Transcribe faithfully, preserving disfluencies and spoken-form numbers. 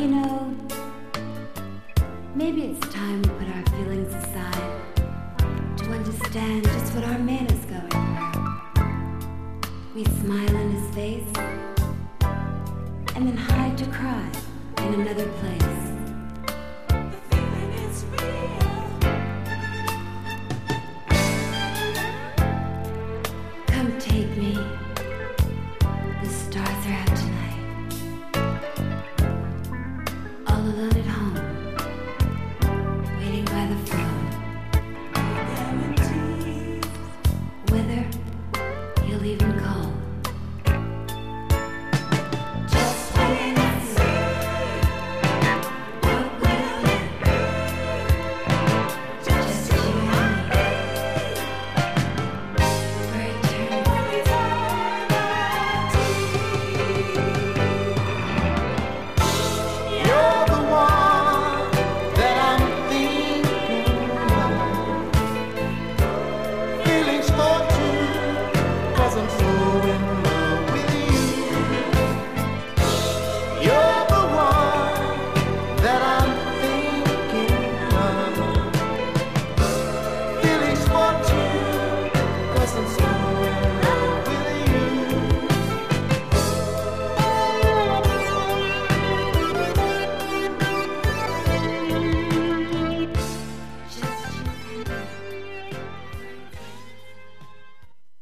You know, maybe it's time we put our feelings aside to understand just what our man is going through. We smile in his face and then hide to cry in another place.